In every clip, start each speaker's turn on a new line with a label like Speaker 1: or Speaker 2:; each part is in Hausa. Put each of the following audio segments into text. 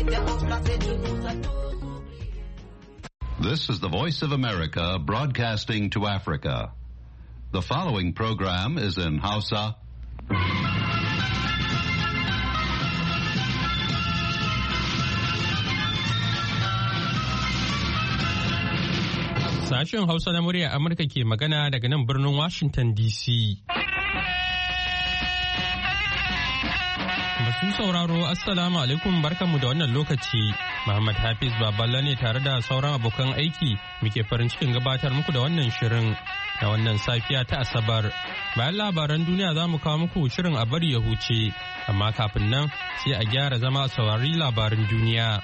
Speaker 1: This is the Voice of America broadcasting to Africa. The following program is in Hausa.
Speaker 2: Sashen Hausa na murya Amurka ke magana daga nan birnin Washington DC. Masu sauraro, Assalamu alaikum, barkanmu da wannan lokaci. Muhammad Hafiz Baballa ne tare da sauran abokan aiki muke farin cikin gabatar muku da wannan shirin da wannan safiya ta Asabar. Bayan labaran duniya za mu kawo muku shirin a bari ya huce, amma kafin nan sai a gyara zama a saurari labaran duniya.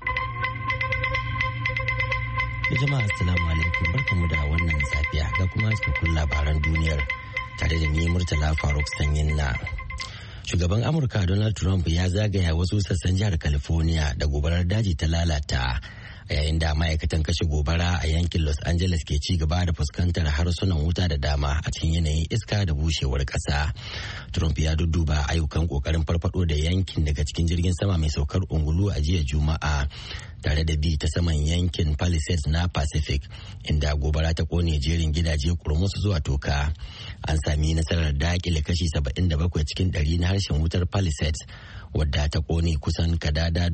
Speaker 3: Jama'a assalamu alaikum, barkamu da wannan safiya ga kuma cikakkun labaran duniyar tare da ni Murtala Faruk Sanyin na. Shugaban Amurka Donald Trump ya zagaya wasu sassan jihar California da gobarar daji ta lalata a yayin da ma'aikatan kashe gobara a yankin Los Angeles ke ci gaba da fuskantar harsunan wuta da dama a cikin yanayin iska da bushewar ƙasa. Trump ya dudduba ayyukan kokarin farfado da yankin daga cikin jirgin sama mai saukar ungulu a jiya Juma'a tare da bi ta saman yankin Palisades na Pacific inda gobara ta kone jerin gidaje kurmus zuwa toka. An sami nasarar dakile kashi 77 cikin 100 na harshen wutar Palisades wadda ta kone kusan kadada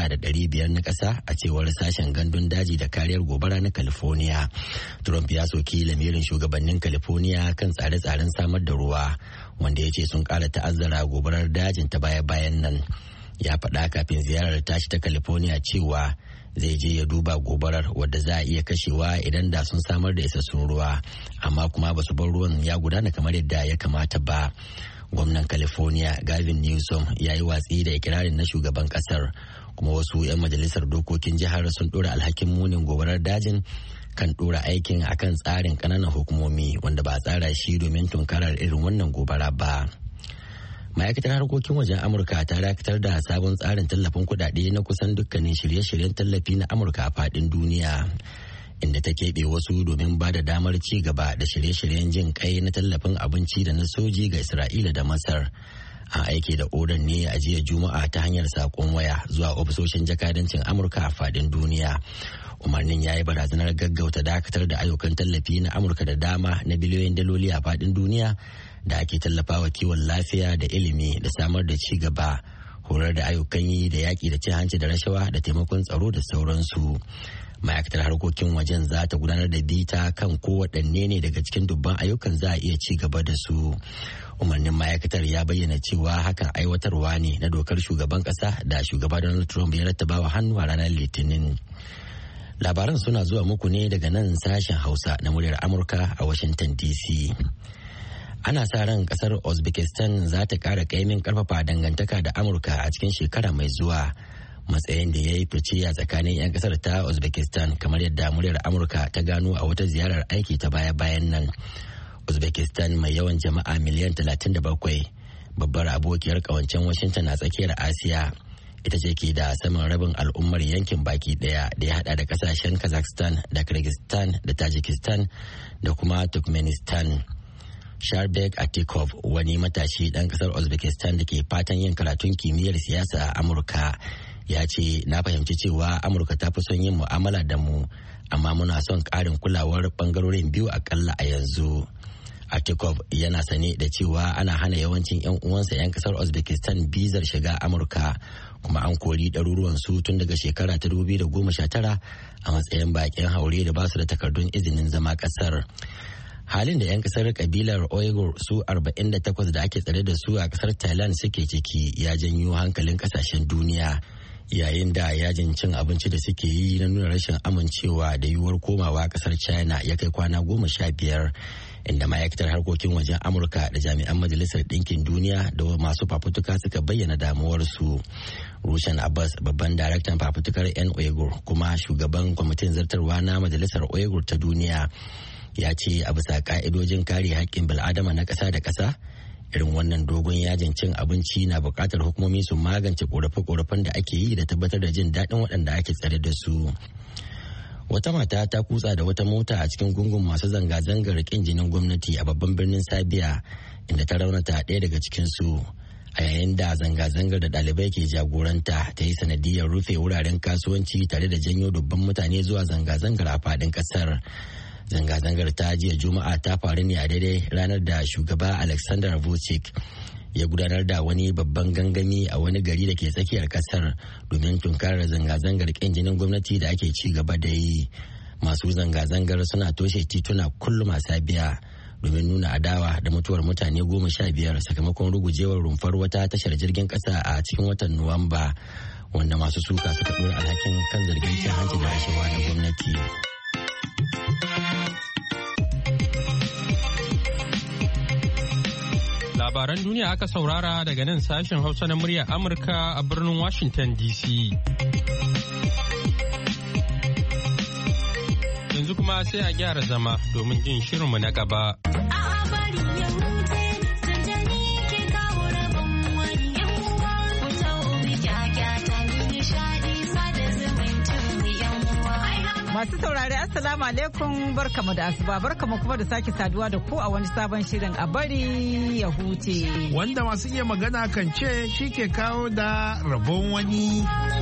Speaker 3: 9,500 na ƙasa a cewar sashen gandun daji da kariyar gobara na California. Trump ya soki lamirin shugabannin California kan tsare-tsaren samar da ruwa wanda ya ce sun ƙara ta'azzara gobarar dajin ta baya-bayan nan. Ya faɗa kafin ziyarar tashi ta California cewa zai je ya duba gobarar wadda za a iya kashewa idan da sun samar da isassun ruwa, amma kuma ba su bar ruwan ya gudana kamar yadda ya kamata ba. Gwamnan California Gavin Newsom ya yi watsi da ikirarin na shugaban kasar, kuma wasu 'yan majalisar dokokin jihar sun ɗora alhakin munin gobarar dajin kan ɗora aikin akan tsarin ƙananan hukumomi wanda ba a tsara shi domin tunkarar irin wannan gobara ba. Ma'aikatar harkokin wajen Amurka ta dakatar da sabon tsarin tallafin kuɗaɗe na kusan dukkanin shirye-shiryen tallafi na Amurka a faɗin duniya, inda ta keɓe wasu domin ba da damar ci gaba da shirye-shiryen jin kai na tallafin abinci da na soji ga Isra'ila da Masar. An aike da odan ne a jiya Juma'a ta hanyar saƙon waya zuwa ofisoshin jakadancin Amurka a faɗin duniya. Umarnin ya yi barazanar gaggauta dakatar da ayyukan tallafi na Amurka da dama na biliyoyin daloli a faɗin duniya da ake tallafawa kiwon lafiya da ilimi da samar da ci gaba, horar da ayyukan yi da yaƙi da cin hanci da rashawa da taimakon tsaro da sauransu. Ma'aikatar harkokin wajen za ta gudanar da bita kan kowaɗanne ne daga cikin dubban ayyukan za a iya ci gaba da su. Umarnin ma'aikatar ya bayyana cewa hakan aiwatarwa ne na dokar shugaban ƙasa da shugaba Donald Trump ya rattabawa hannu a ranar Litinin. Labaran suna zuwa muku ne daga nan sashen Hausa na muryar Amurka a Washington DC. Ana sa ran kasar Uzbekistan za ta ƙara kaimin ƙarfafa dangantaka da Amurka a cikin shekara mai zuwa, matsayin da ya yi fice a tsakanin 'yan kasar ta Uzbekistan kamar yadda muryar Amurka ta gano a wata ziyarar aiki ta baya-bayan nan. Uzbekistan mai yawan jama'a miliyan 37, babbar abokiyar kawancen Washington a tsakiyar Asiya, ita ce ke da saman rabin al'ummar yankin baki daya da ya hada da kasashen Kazakhstan da Kyrgyzstan da Tajikistan da kuma Turkmenistan. Sharbek Atikov, wani matashi ɗan ƙasar Uzbekistan da ke fatan yin karatun kimiyyar siyasa a Amurka, ya ce, "Na fahimci cewa Amurka ta fi son yin mu'amala da mu, amma muna son ƙarin kulawar ɓangarorin biyu akalla a yanzu." Atikov yana sane da cewa ana hana yawancin 'yan uwansa 'yan ƙasar Uzbekistan bizar shiga Amurka, kuma an kori ɗaruruwan su tun daga shekara ta 2019 a matsayin baƙin haure da ba su da takardun izinin zama ƙasar. Halin da 'yan kasar kabilar Uyghur su 48 da ake tsare da su a kasar Thailand suke ciki ya janyo hankalin kasashen duniya, yayin da yajin cin abinci da suke yi na nuna rashin amincewa da yiwuwar komawa kasar China ya kai kwana 15, inda ma'aikatar harkokin wajen Amurka da jami'an Majalisar Ɗinkin Duniya da masu fafutuka suka bayyana damuwarsu. Rushan Abbas, babban daraktan fafutukar 'yan Uyghur kuma shugaban kwamitin zartarwa na Majalisar Uyghur ta Duniya, ya ce a bisa ka'idojin kare haƙƙin bil'adama na ƙasa da ƙasa, irin wannan dogon yajin cin abinci na buƙatar hukumomi su magance ƙorafe-ƙorafen da ake yi da tabbatar da jin daɗin waɗanda ake tsare da su. Wata mata ta kutsa da wata mota a cikin gungun masu zanga-zangar ƙin jinin gwamnati a babban birnin Sabiya, inda ta raunata ɗaya daga cikinsu. a yayin da zanga-zangar da ɗalibai ke jagoranta ta yi sanadiyar rufe wuraren kasuwanci tare da janyo dubban mutane zuwa zanga-zangar a faɗin ƙasar. Zanga-zangar ta jiya Juma'a ta faru ne a daidai ranar da shugaba Alexander Vucic ya gudanar da wani babban gangami a wani gari da ke tsakiyar ƙasar domin tunkarar zanga-zangar ƙin jinin gwamnati da ake ci gaba da yi. Masu zanga-zangar suna toshe tituna kullum a Sabiya domin nuna adawa da mutuwar mutane 15 sakamakon rugujewar rumfar wata tashar jirgin kasa a cikin watan Nuwamba, wanda masu suka suka ɗora alhakin kan zargin cin hanci da rashawa na gwamnati.
Speaker 2: Labaran duniya aka saurara daga nan sashen Hausa na muryar Amurka a birnin Washington DC. Yanzu kuma sai a gyara zama domin jin shirinmu na gaba.
Speaker 4: Masu saurari Assalamu alaikum, barkamu da asuba, barkamu kuma da sake saduwa da ku a wani sabon shirin a bari ya huce.
Speaker 5: Wanda masu iya magana kan ce shi ke kawo da rabon wani.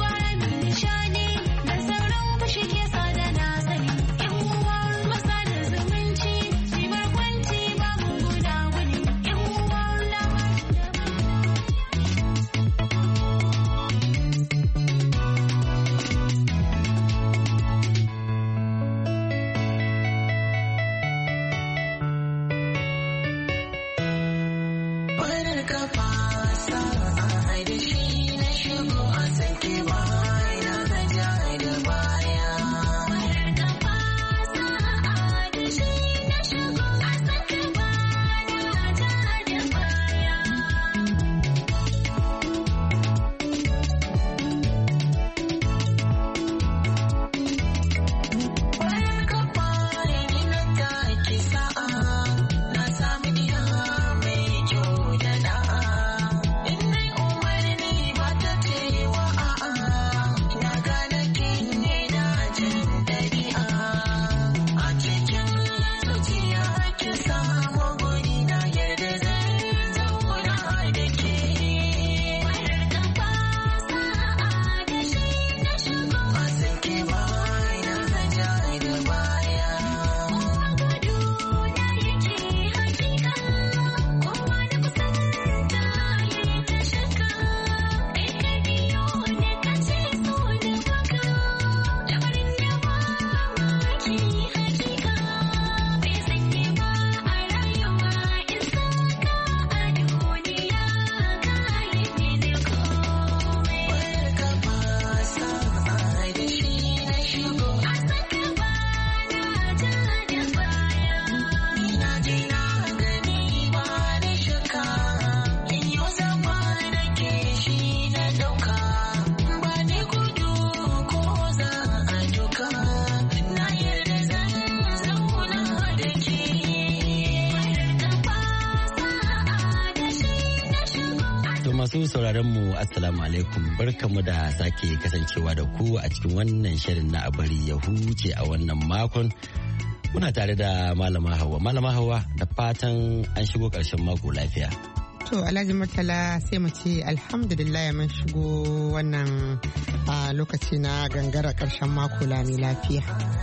Speaker 3: Masu sauraron mu Assalamu alaikum, barkamu da sake kasancewa da ku a cikin wannan shirin na abari ya huce a wannan makon. Muna tare da Malama Hauwa. Malama Hauwa, da fatan an shigo ƙarshen mako lafiya.
Speaker 6: To Alhaji Murtala, sai mu ce alhamdulillah mun shigo wannan lokaci na gangara ƙarshen mako lami lafiya.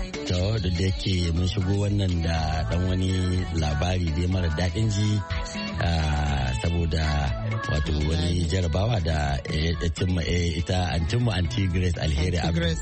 Speaker 3: To da yake mun shigo wannan da dan wani labari dai mara daɗin ji saboda wato wani jarabawa da ya cimma ita antinmu anti Grace Alheri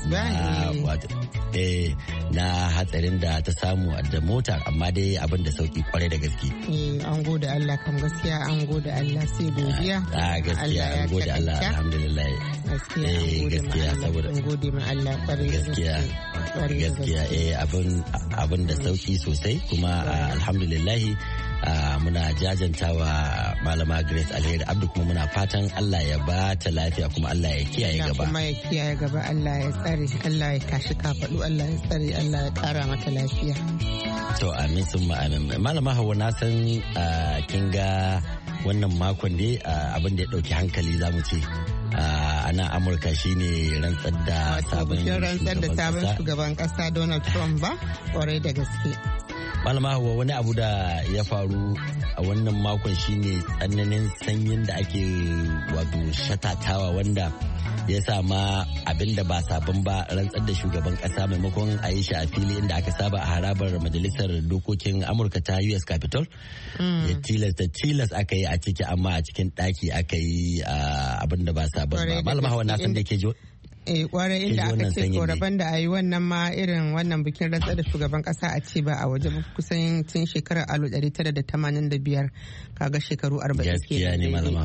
Speaker 3: na hatsarin da ta samu da mota, amma dai abin da sauki kwarai da gaske.
Speaker 6: An gode Allah, kan gaskiya an gode Allah, sai godiya.
Speaker 3: Gaskiya an gode Allah, alhamdulillah.
Speaker 6: Gaskiya saboda an gode ma Allah kwarai da gaskiya.
Speaker 3: Abin da sauki sosai kuma alhamdulillah. Muna jajantawa Malama Grace Alheri Abdu, kuma muna fatan Allah ya ba ta lafiya, kuma Allah ya kiyaye gaba.
Speaker 6: Kuma ya kiyaye gaba, Allah ya tsare, Allah ya tashi kafaɗu, Allah ya tsare, Allah ya ƙara mata lafiya.
Speaker 3: To amin sun amin. Malama Hauwa, na san kin ga wannan makon dai abin da ya ɗauki hankali za mu ce a nan Amurka shine rantsar da sabon
Speaker 6: shugaban ƙasa Donald Trump ba, kwarai da gaske.
Speaker 3: Malama Hauwa, wani abu da ya faru a wannan makon shine tsananin sanyin da ake wato shatatawa wanda ya sa ma abin da ba sabon ba rantsar da shugaban kasa maimakon a yi shi a fili inda aka saba a harabar majalisar dokokin Amurka ta US Capitol. Ya tilas aka yi a ciki, amma a cikin ɗaki aka yi abin da ba sabon ba. Malama Hauwa, na san da ke
Speaker 6: kwarai inda aka ce koraban da a yi wannan ma irin wannan bikin rantsar da shugaban kasa a ce ba a waje kusan tun shekarar 1985, kaga shekaru 40
Speaker 3: gaskiya ne malama.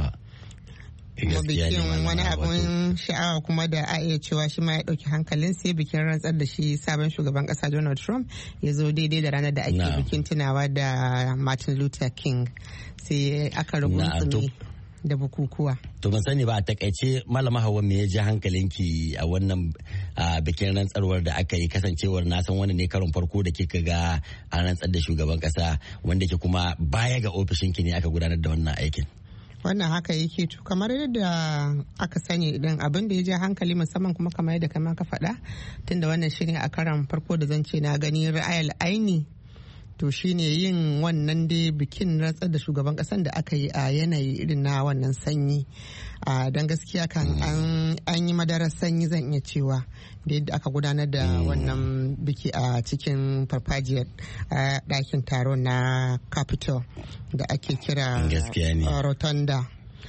Speaker 6: Bikin wani abun sha'awa kuma da a iya cewa shi ma ya dauki hankalin sai bikin rantsar da shi sabon shugaban kasa Donald Trump ya zo daidai da ranar da ake bikin tunawa da Martin Luther King, sai aka rubuta da bukukuwa.
Speaker 3: To ban sani ba, a takaice Malama Hauwa, me ya ji hankalinki a wannan bikin rantsarwar da aka yi, kasancewar na san wani ne karon farko da kika ga a rantsar da shugaban kasa wanda ke kuma baya ga ofishinki ne aka gudanar da wannan aikin?
Speaker 6: Wannan haka yake, to kamar yadda aka sani idan abin da ya ja hankali musamman kuma kamar yadda kama ka faɗa, tunda wannan shine a karan farko da zan ce na gani ra'ayal aini, to shine yin wannan dai bikin rantsar da shugaban kasan da aka yi a yanayi irin na wannan sanyi. Don gaskiya kan an yi madarar sanyi zan iya cewa da yadda aka gudanar da wannan biki a cikin farfajiyar ɗakin taro na Capitol da ake kira Rotunda.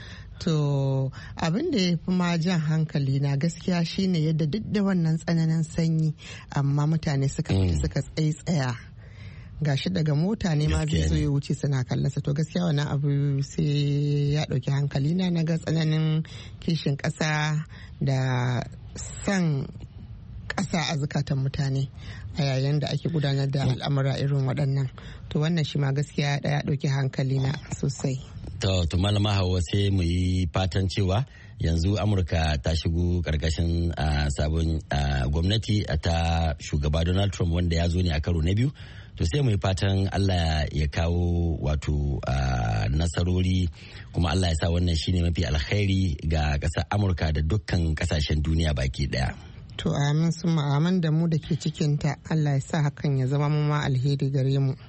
Speaker 6: To abin da ya fi ma jan hankali na gaskiya shine yadda duk da wannan tsananin sanyi amma mutane suka tsaya gashi daga mota ne ma zai zo ya wuce suna kallonsa. To gaskiya wannan abu sai ya ɗauki hankali na ga tsananin kishin ƙasa da san ƙasa a zukatan mutane a yayin da ake gudanar da al'amura irin waɗannan. To wannan shi ma gaskiya ya ɗauki hankali na sosai.
Speaker 3: To Malama Hauwa, sai mu yi fatan cewa yanzu Amurka ta shigo karkashin sabon gwamnati ta shugaba Donald Trump wanda ya zo ne a karo na biyu. To sai mu yi fatan Allah ya kawo wato nasarori, kuma Allah ya sa wannan shine mafi alkhairi ga ƙasar Amurka da dukkan ƙasashen duniya baki daya.
Speaker 6: To amin sun amin da mu da ke cikinta, Allah ya sa hakan ya zama mu ma alheri gare mu.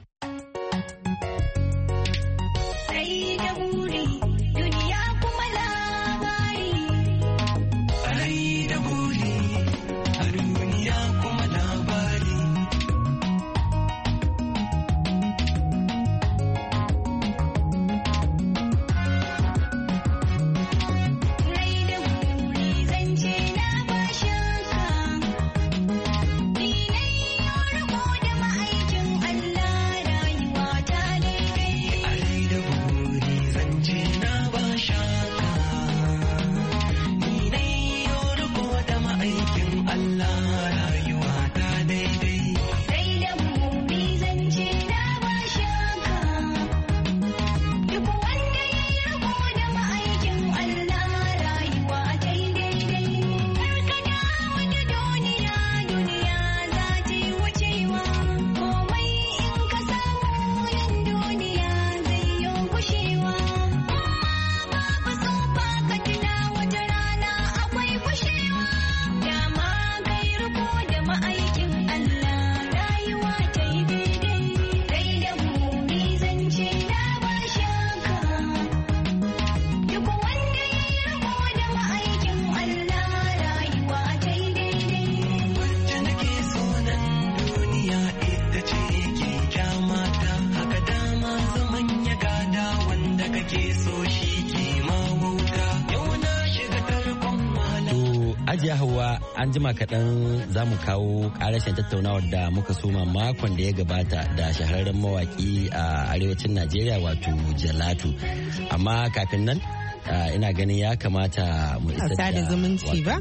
Speaker 3: Hajiya Hauwa, an jima kaɗan za mu kawo ƙarashin tattaunawar da muka soma makon da ya gabata da shahararren mawaƙi a arewacin Najeriya wato Jalatu. Amma kafin nan ina ganin ya kamata mu isa da
Speaker 6: zumunci ba?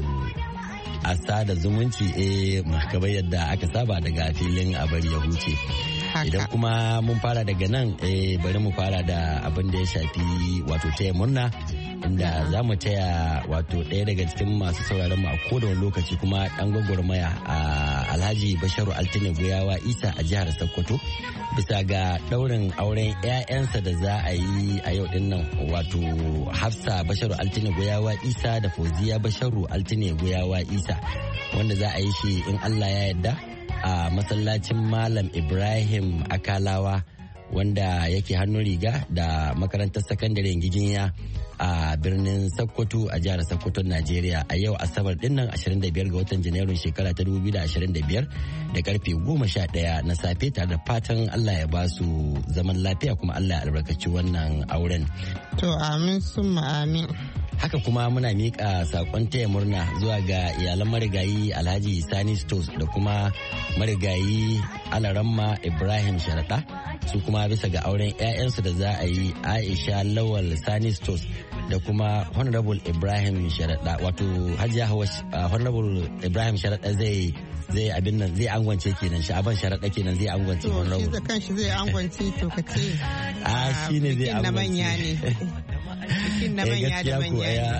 Speaker 3: A sada zumunci kamar yadda aka saba daga filin a bari ya huce. Idan kuma mun fara daga nan bari mu fara da abin da ya shafi wato taya murna, inda za mu taya wato ɗaya daga cikin masu sauraron mu a kowane lokaci kuma ɗan gwagwarmaya a Alhaji Basharu Altine Goyawa Isa a jihar Sokoto bisa ga ɗaurin auren 'ya'yansa da za a yi a yau din nan, wato Hafsa Basharu Altine Goyawa Isa da Fauziya Basharu Altine Goyawa Isa, wanda za a yi shi in Allah ya yarda a masallacin Malam Ibrahim Akalawa wanda yake hannun riga da makarantar sakandaren giginya a birnin Sokoto a jihar Sokoto Najeriya a yau Asabar dinnan 25 ga watan Janairun shekara ta 2025 da karfe 11 na safe tare da fatan Allah ya ba su zaman lafiya kuma Allah ya albarkaci wannan auren.
Speaker 6: To amin summa amin.
Speaker 3: Haka kuma muna miƙa saƙon taya murna zuwa ga iyalan marigayi Alhaji Sani Stos da kuma marigayi Alaramma Ibrahim Sharaɗa su kuma bisa ga auren 'ya'yansu da za a yi Aisha Lawal Sani Stos da kuma Honorable Ibrahim Sharaɗa wato Hajiya Honorable Ibrahim Sharaɗa zai abin nan zai angwance kenan Sha'aban Sharaɗa kenan zai angwance Honorable.
Speaker 6: To shi da kanshi zai angwance to kace.
Speaker 3: Shi ne zai angwance.
Speaker 6: Na manya ne. Bikin na manya da manya.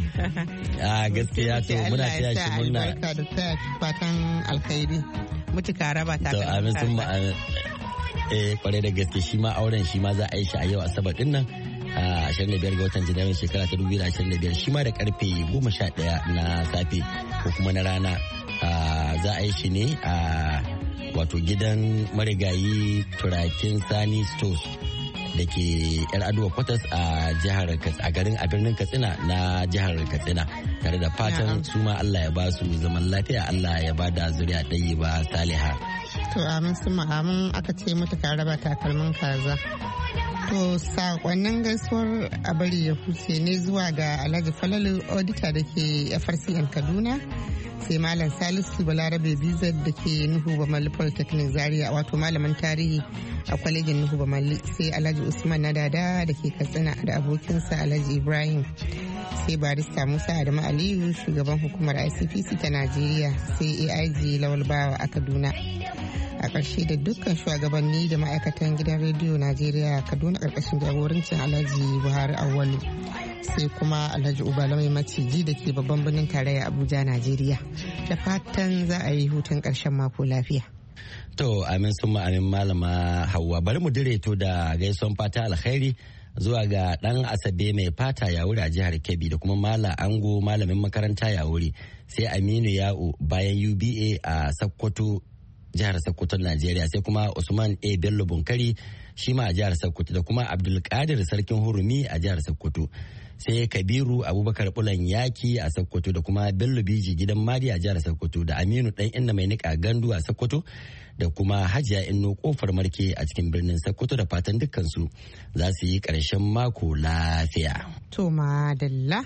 Speaker 3: Gaskiya to muna taya shi murna.
Speaker 6: Albarka da taya fatan alkhairi. Mutuka raba ta.
Speaker 3: To amin sun ma kwarai da gaske shi ma auren shi ma za a yi shi a yau Asabar din nan. 25 ga watan Janairun shekara ta 2025 shi ma da karfe 11 na safe ko kuma na rana za a yi shi ne a wato gidan marigayi Turakin Sani Stores da ke yar aduwa kwatas a birnin Katsina na jihar Katsina tare da fatan su ma Allah ya ba su zaman lafiya Allah ya ba da zuriya ɗaya ba saliha.
Speaker 6: To amin su amin aka ce mutuka raba takalmin kaza. To sakonnin gaisuwar a bari ya huce ne zuwa ga Alhaji Falalu Odita da ke FRCN Kaduna sai Malam Salisu Balarabe Bizar da ke Nuhu Bamalli Polytechnic Zaria wato malamin tarihi a kwalejin Nuhu Bamalli sai Alhaji Usman Nadada da ke Katsina da abokinsa Alhaji Ibrahim sai barista Musa Adamu Aliyu shugaban hukumar ICPC ta Najeriya sai AIG Lawal Bawa a Kaduna. A ƙarshe da dukkan shugabanni da ma'aikatan gidan rediyo Najeriya Kaduna ƙarƙashin jagorancin Alhaji Buhari Awwalu sai kuma Alhaji Ubala mai maciji da ke babban birnin tarayya Abuja Najeriya da fatan za a yi hutun ƙarshen mako lafiya.
Speaker 3: To amin sun amin malama Hauwa bari mu dire to da gaisuwan fata alkhairi zuwa ga ɗan Asabe mai fata ya wuri a jihar Kebbi da kuma Mala Ango malamin makaranta ya wuri sai Aminu Ya'u bayan UBA a Sokoto jihar Sokoto Najeriya sai kuma Usman A Bello Bunkari shi ma a jihar Sokoto da kuma Abdulkadir Sarkin Hurumi a jihar Sokoto sai Kabiru Abubakar Bulan Yaki a Sokoto da kuma Bello Biji gidan Madi a jihar Sokoto da Aminu Dan Inna mai nika gandu a Sokoto da kuma Hajiya Inno Kofar Marke a cikin birnin Sokoto da fatan dukkansu za su yi ƙarshen mako lafiya.
Speaker 6: To madalla.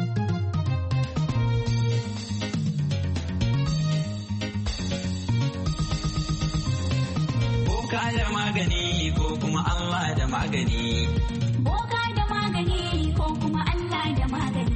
Speaker 7: Boka da magani ko kuma Allah da magani.
Speaker 8: Boka da magani ko kuma Allah da magani.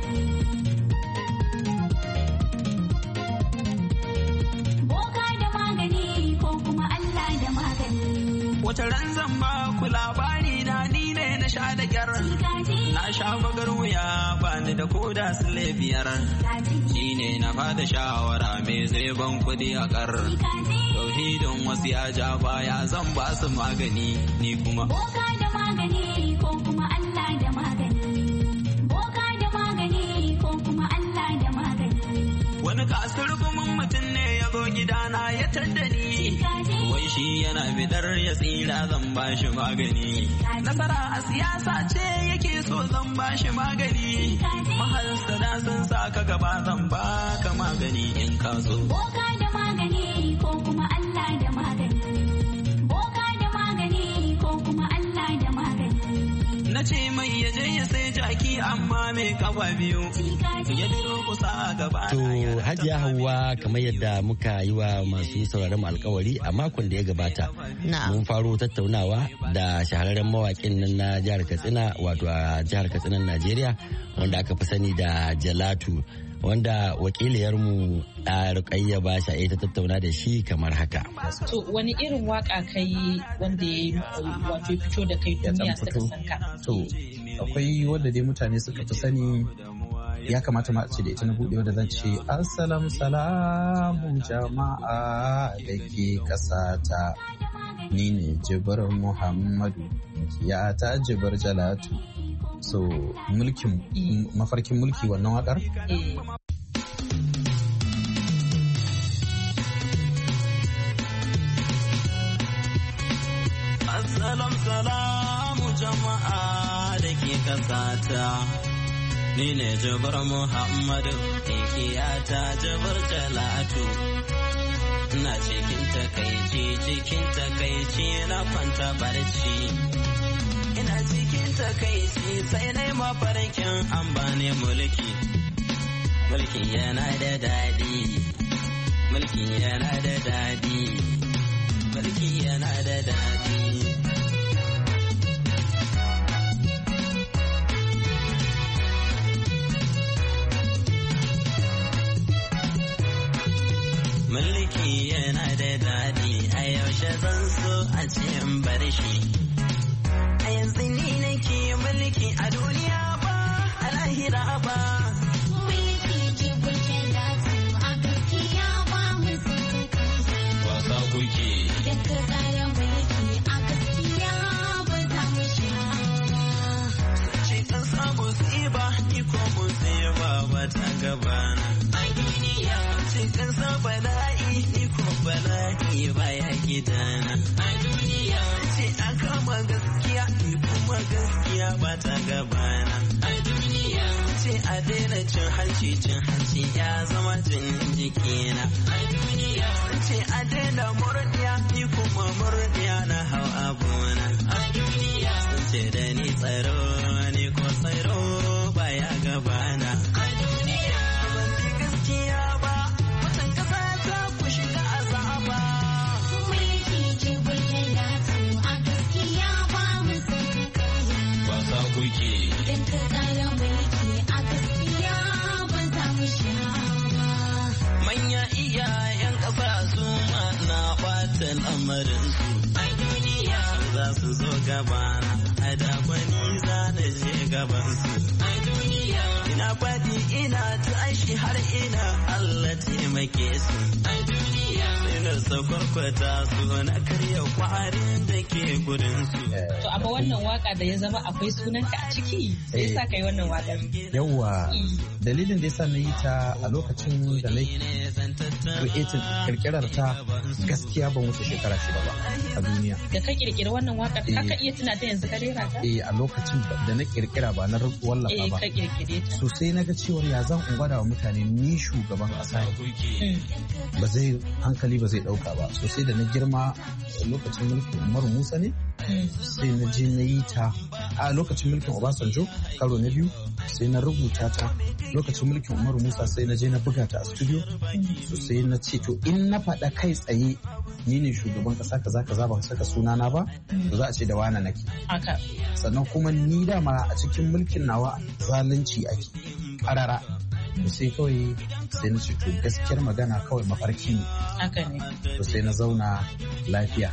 Speaker 8: Boka da magani ko kuma Allah da magani.
Speaker 7: Wata ran zan ba ku labari na ni ne na sha da kyar. Na sha bagar wuya ba ni da koda sule biyar. Shi ne na bada shawara me zai ban kudi a kar. Tauhidin wasu ya ja baya zan ba su magani ni kuma.
Speaker 8: Boka da magani ko kuma Allah da magani. Boka da magani ko kuma Allah da magani.
Speaker 7: Wani kasar gumin mutum ne ya zo gidana ya tadda ni. Wai shi yana bidar ya tsira zan ba shi magani. Nasara a siyasa ce yake so zan ba shi magani. Mahalsada sun sa ka gaba zan ba ka magani in ka so.
Speaker 8: Boka da magani ko kuma Allah da magani. Boka da magani ko kuma Allah da magani.
Speaker 7: Na ce mai ya je ya sai jaki amma mai kafa biyu. Ya duro kusa gaba.
Speaker 3: To Hajiya Hauwa kamar yadda muka yi wa masu sauraron mu alkawari a makon da ya gabata. Mun faro tattaunawa da shahararren mawaƙin nan na jihar Katsina wato a jihar Katsinan Najeriya wanda aka fi sani da Jalatu. Wanda wakiliyarmu a Rukayya Basha ta tattauna da shi kamar haka.
Speaker 9: To wani irin waka kai wanda ya wato fito da kai duniya suka san ka?
Speaker 10: To akwai wanda dai mutane suka fi sani ya kamata ma ce da ita na buɗe wanda zan ce assalamu salamu jama'a da ke ƙasata ni ne Jibar Muhammadu ya ta Jibar Jalatu. So mafarkin mulki wannan wakar?
Speaker 7: salamu jama'a da ke kasata. Ni ne Jabar Muhammadu, ikiyata Jabar Talatu. Ina cikin takaici na kwanta barci. Ina cikin takaici sai na yi mafarkin an bani mulki. Mulki yana da daɗi. Mulki yana da daɗi. Mulki yana da daɗi. Mulki yana da daɗi, a yaushe zan so a ce in bar shi. A yanzu ni nake mulki a duniya ba, a lahira ba. Mulki ji kuke datu, a gaskiya ba mu wasa kuke. Daga tsara mulki a gaskiya ba za mu sha. Ce kan samu tsiba, ni ko mu tsiba ba ta gabana. A duniya ce kan sa bala'i, ni ko bala'i baya gidana. A duniya ce a kama gaskiya, ni kuma gaskiya ba ta gabana. A duniya ce a daina cin hanci ya zama jin jikina. A duniya ce a daina murniya, ni kuma murniya na hau abuna. A duniya sun ce da ni tsaro, ni ko tsaro baya gabana. A duniya ban ji gaskiya ba, watan kasa ta ku shiga azaba. Mulki ji bulbul datu, a gaskiya ba mu san kaya. Wasa kuke. Idan ka tsara mulki a gaskiya ba za mu sha ba. Manya iyayen ƙasa su ma na ɓata lamarinsu. A duniya za su zo gabana, a dakwani za na je gabansu. A duniya ina faɗi ina tashi har ina Allah taimake su. A duniya sai na sakwarkwata su na karya kwarin da ke gurinsu.
Speaker 9: To amma wannan waka da ya zama akwai sunanka a ciki sai yasa kai wannan wakar.
Speaker 10: Yawwa dalilin da yasa na yi ta a lokacin da na kirkirar ta gaskiya ban wuce shekara 6 ba a duniya.
Speaker 9: Da ka kirkiri wannan wakar ka iya tuna ta yanzu ka rera ta?
Speaker 10: A lokacin da na kirkira ba na wallafa ba.
Speaker 9: Ka kirkire ta.
Speaker 10: So sai na ga cewa ya zan gwada wa mutane ni shugaban ƙasa ne. Ba zai hankali ba zai ɗauka ba. So sai da na girma lokacin mulkin Umaru Musa ne. Sai na je na yi ta a lokacin mulkin Obasanjo karo na biyu. Sai na rubuta ta lokacin mulkin Umaru Musa sai na je na buga ta a studio. So sai na ce to in na faɗa kai tsaye ni ne shugaban ƙasa kaza ba saka sunana ba to za a ce da wana nake. Sannan kuma ni dama a cikin mulkin nawa zalunci ake karara. Sai kawai sai na ce to gaskiyar magana kawai mafarki ne.
Speaker 9: Haka ne.
Speaker 10: To sai na zauna lafiya.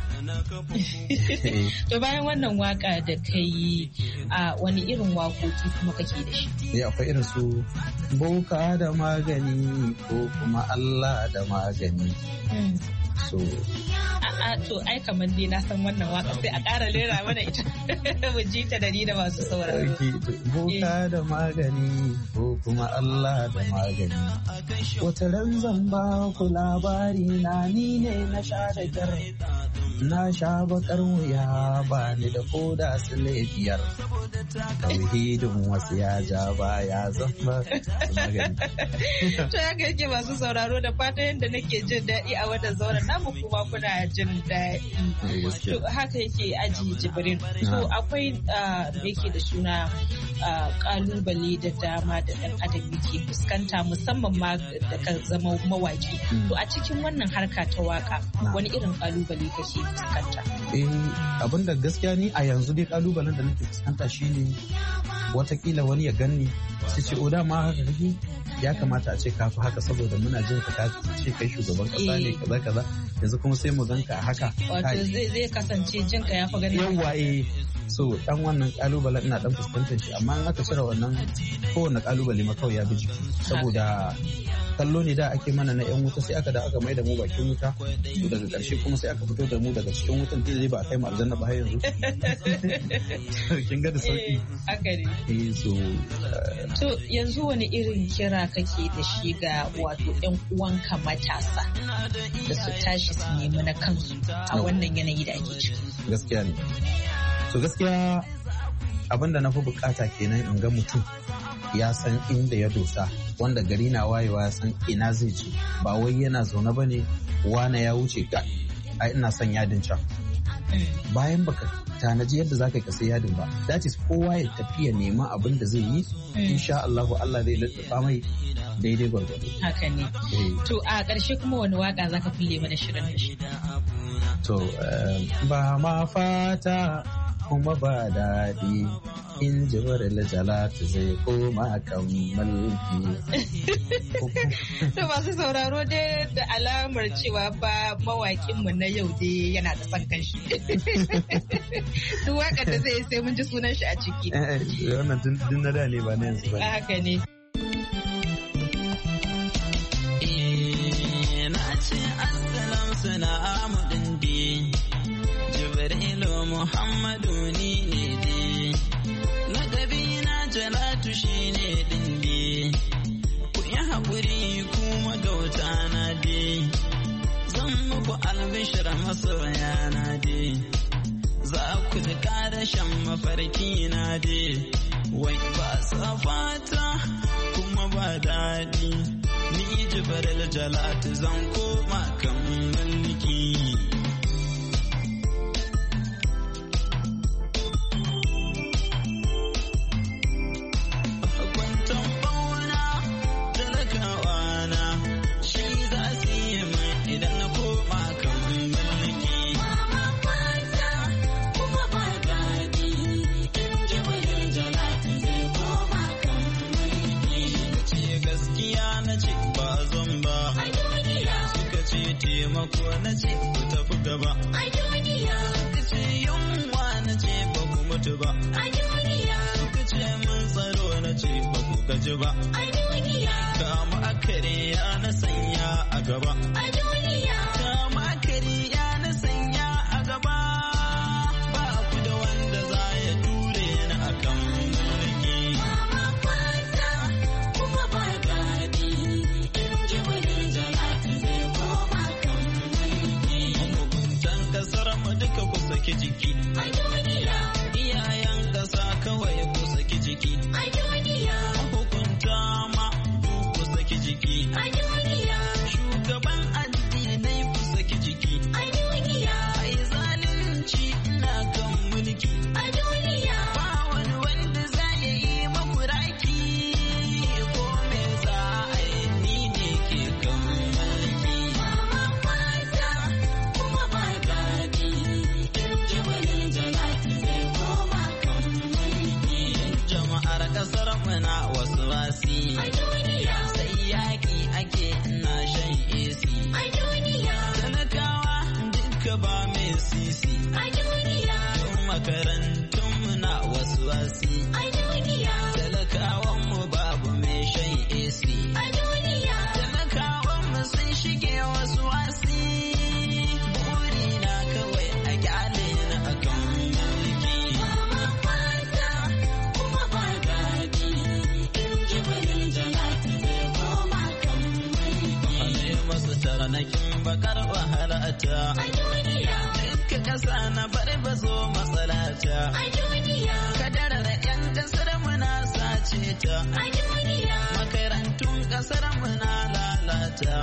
Speaker 9: To bayan wannan waka da ka yi a wani irin wakoki kuma kake da shi?
Speaker 10: Akwai irin su boka da magani ko kuma Allah da magani. So
Speaker 9: to ai kamar dai na san wannan waka sai a ƙara lera mana ita mu ji ta da ni da masu sauraro.
Speaker 10: Boka da magani ko kuma Allah da magani. Wata ran zan ba ku labari na ni ne na sha da kyar. Na sha bakar wuya ba ni da koda su biyar. Tauhidin wasu ya ja ba ya zama magani.
Speaker 9: To ya ga yake masu sauraro da fatan yadda nake jin daɗi a wannan zauren namu kuma kuna jin daɗi. To haka yake Aji Jibrin. To akwai yake da suna kalubale da dama da ɗan adam yake fuskanta musamman ma da ka zama mawaki. To a cikin wannan harka ta waka wani irin kalubale kake fuskanta?
Speaker 10: Abinda gaskiya ni a yanzu dai kalubalen da nake fuskanta shine watakila wani ya ganni sai ce o dama haka kake ya kamata a ce ka fi haka saboda muna jin ka ce kai shugaban kasa ne kaza kaza yanzu kuma sai mu ganka haka.
Speaker 9: Wato zai kasance jin ka ya fi ganin.
Speaker 10: Yawwa so dan wannan kalubalen ina dan fuskantar shi amma in aka cire wannan kowane kalubale ma kawai ya bi jiki saboda kallo ne da ake mana na yan wuta sai aka mai da mu bakin wuta to daga karshe kuma sai aka fito da mu daga cikin wutan zai ba a kai mu aljanna ba har yanzu kin ga da sauki
Speaker 9: haka ne. So yanzu wani irin kira kake da shi ga wato yan uwanka matasa da su tashi su nemi na kansu a wannan yanayi da ake ciki?
Speaker 10: Gaskiya ne. so gaskiya abin da na fi bukata kenan in ga mutum ya san inda ya dosa, wanda gari na wayewa ya san ina zai je, ba wai yana zaune ba ne wane ya wuce ga ai ina son yadin can, bayan baka tanaji yadda za ka yi sai yadin ba, that is kowa ya tafi ya nema abin da zai yi, insha Allah zai laddafa mai daidai gwargwado.
Speaker 9: Haka ne. To a ƙarshe kuma wani waka za ka kulle mana shirin da shi?
Speaker 10: To ba ma fata kuma ba daɗi in ji Jalatu zai koma kan mulki.
Speaker 9: To masu sauraro dai da alamar cewa ba mawakinmu na yau dai yana da son kanshi. Duk wakar da zai sai mun ji sunan shi a ciki.
Speaker 10: Wannan tun na da ne ba na yanzu ba.
Speaker 9: Haka ne.
Speaker 7: Salamu dindi Jibrilu Muhammadu ni ne di ladabi na Jalatu shi ne dindi ku yi haƙuri kuma gauta na di zan muku albishir masoya na di za ku ji ƙarashen mafarki na di wai ba sa fata kuma ba daɗi ni Jibril Jalatu zan koma kan mulki. Kwanton bauna talakawa na shi za su yi mai idan na koma kan mulki. Mama fata kuma ba daɗi in Jibril Jalatu zai koma kan mulki. Ce gaskiya na ce ba zan ba. Suka ce taimako na ce ku tafi gaba. Suka ce yunwa na ce ba ku mutu ba. Suka ce mun tsaro na ce ba ku gaji ba. Kama akariya na sanya a gaba. Kama akariya na sanya a gaba. Ba ku da wanda za ya ture ni akan mulki. Mama fata kuma ba daɗi in ji wani Jalatu zai koma kan mulki. Muguntan kasar mu duka ku saki jiki. Iyayen ƙasa kawai ku saki jiki. Hukunta ma ku saki jiki. Shugaban addinai ku saki jiki. Ai zalunci ina kan mulki. Ba wani wanda za ya yi maku raki. Ko me za a yi ni ne ke kan mulki. Mama fata kuma ba daɗi in Jibril Jalatu zai koma kan mulki. Jama'ar ƙasar mu na wasu wasi. Sai yaƙi ake ina shan AC. Talakawa duka ba mai sisi. Makarantun mu na wasu wasi. Talakawan mu babu mai shan AC. Talakawan mu sun shige wasu wasi. Buri na kawai a gyale na akan mulki. Mama fata kuma ba daɗi in Jibril Jalatu zai koma kan mulki. Hane masu taranakin bakar wahalata. Duka ƙasa na bari ba zo matsalata. Kadarar 'yan ƙasar mu na sace ta. Makarantun ƙasar mu na lalata.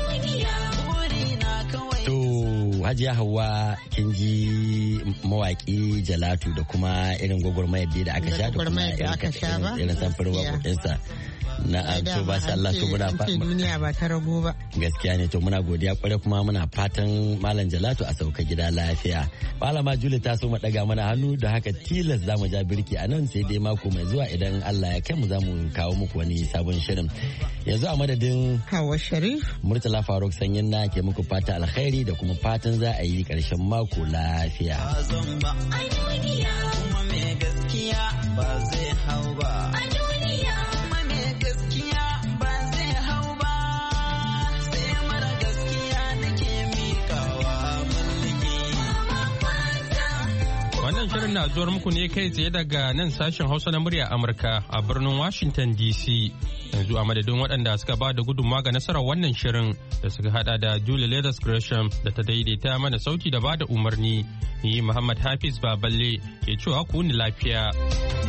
Speaker 7: Buri na kawai.
Speaker 3: To Hajiya Hauwa kin ji mawaki Jalatu da kuma irin gwagwarmayar da aka sha da kuma irin samfurin waƙoƙinsa. Na to ba sha Allah to muna
Speaker 6: duniya ba ta rago ba.
Speaker 3: Gaskiya ne to muna godiya kwarai kuma muna fatan Malam Jalatu a sauka gida lafiya. Malama Juli ta so mu daga mana hannu da haka tilas zamu ja birki a nan sai dai mako mai zuwa idan Allah ya kai mu zamu kawo muku wani sabon shirin. Yanzu a madadin
Speaker 6: Hauwa Sharif,
Speaker 3: Murtala Faruk Sanyin na ke muku fata alkhairi da kuma fatan za a yi karshen mako lafiya.
Speaker 7: Kuma mai gaskiya ba zai hau ba.
Speaker 2: Wannan shirin na zuwar muku ne kai tsaye daga nan sashen Hausa na murya Amurka a birnin Washington DC. Yanzu a madadin waɗanda suka ba da gudunmawa ga nasarar wannan shirin da suka hada da Julie Leathers Gresham da ta daidaita mana sauti da ba da umarni. Ni Muhammad Hafiz Baballe ke cewa ku ni lafiya.